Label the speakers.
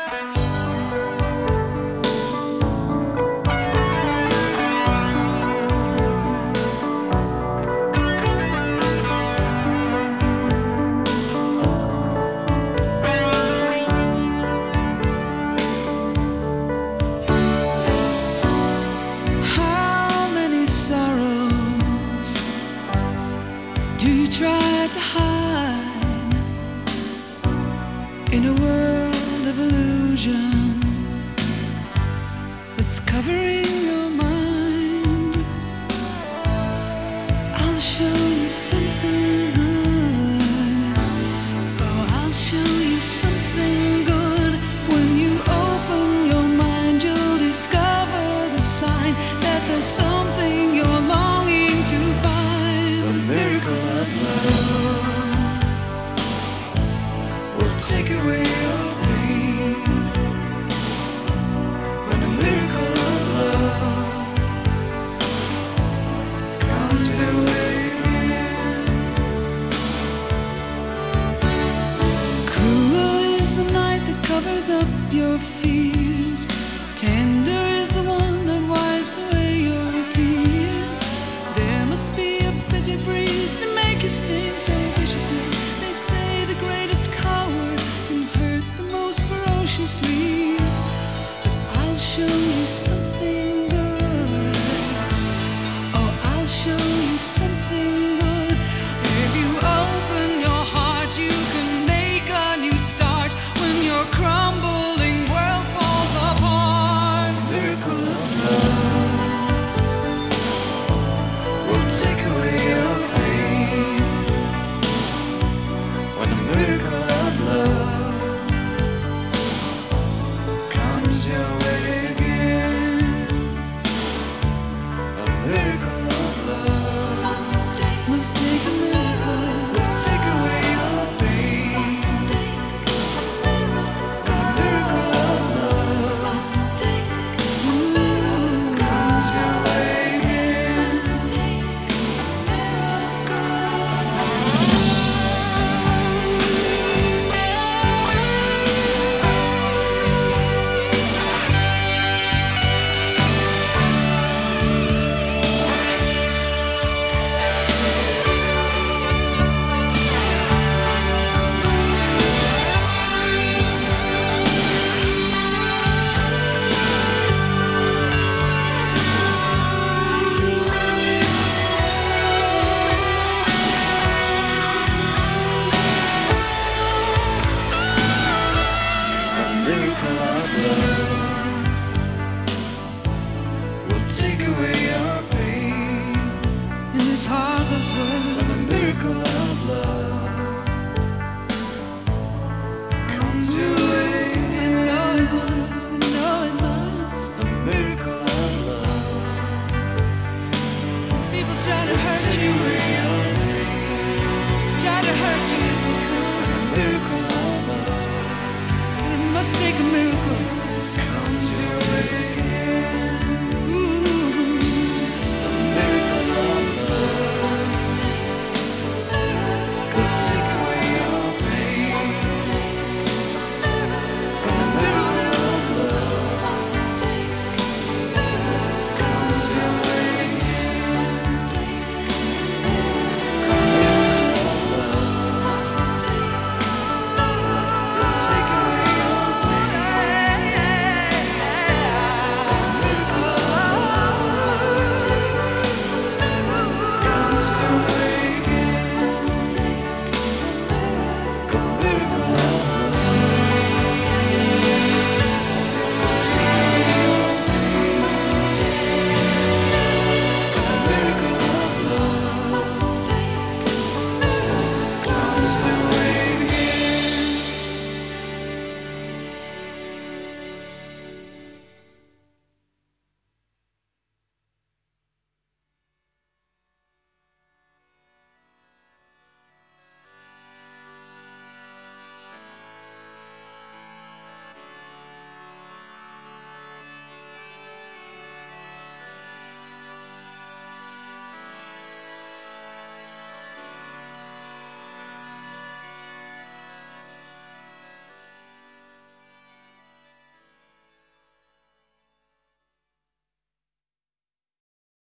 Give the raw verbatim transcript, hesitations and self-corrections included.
Speaker 1: Do you try to hide in a world of illusion that's covering your mind? I'll show you something good. Oh, I'll show you something good. When you open your mind, you'll discover the sign that there's something you're longing to find.
Speaker 2: A miracle of love will take away your pain. When the miracle of love comes your way again.
Speaker 1: Cruel is the night that covers up your fears. Tender is the one that wipes away your tears. There must be a bitter breeze to make you sting so viciously. They say the greatest coward can hurt the most ferociously. I'll show you something good. Oh, I'll show you something good. If you open your heart, you can make a new start when your crumbling world falls apart.
Speaker 2: Miracle of love will take away your pain. When the miracle of love comes your way again. A miracle of love
Speaker 1: Must take a miracle.
Speaker 2: will take away your pain. A miracle of love comes your way again. A miracle of love will take away your pain.
Speaker 1: In this heartless world,
Speaker 2: When the miracle of love comes your way,
Speaker 1: you know it must, you know it must.
Speaker 2: the miracle of love
Speaker 1: People try to
Speaker 2: will
Speaker 1: hurt
Speaker 2: take
Speaker 1: you.
Speaker 2: away your